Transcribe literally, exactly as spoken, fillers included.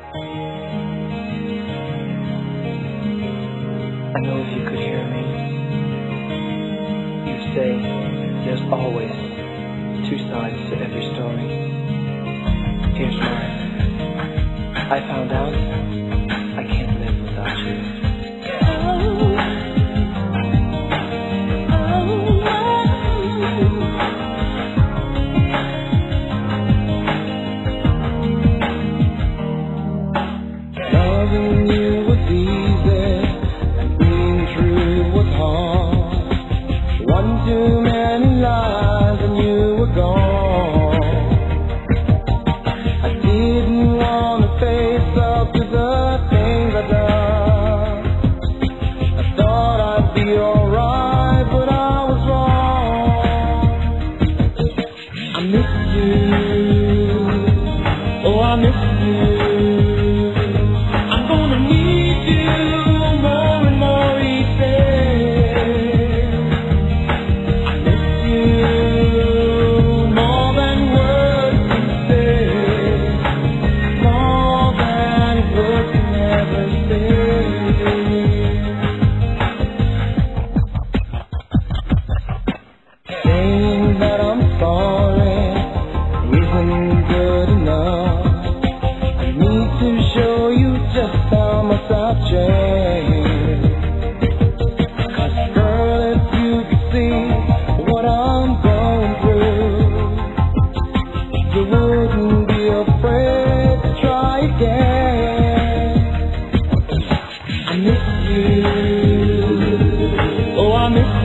I know if you could hear me, you'd say there's always two sides to every story. Here's mine. I found out I can't live without you. Loving you was easy, and being true was hard. One too many lies and you were gone. I didn't want to face up to the things I done. I thought I'd be alright, but I was wrong. I miss you, oh I miss you. Saying that I'm sorry isn't good enough. I need to show you just how much I've changed. 'Cause girl, if you could see what I'm going through, you wouldn't be afraid to try again. I miss you, oh I miss you.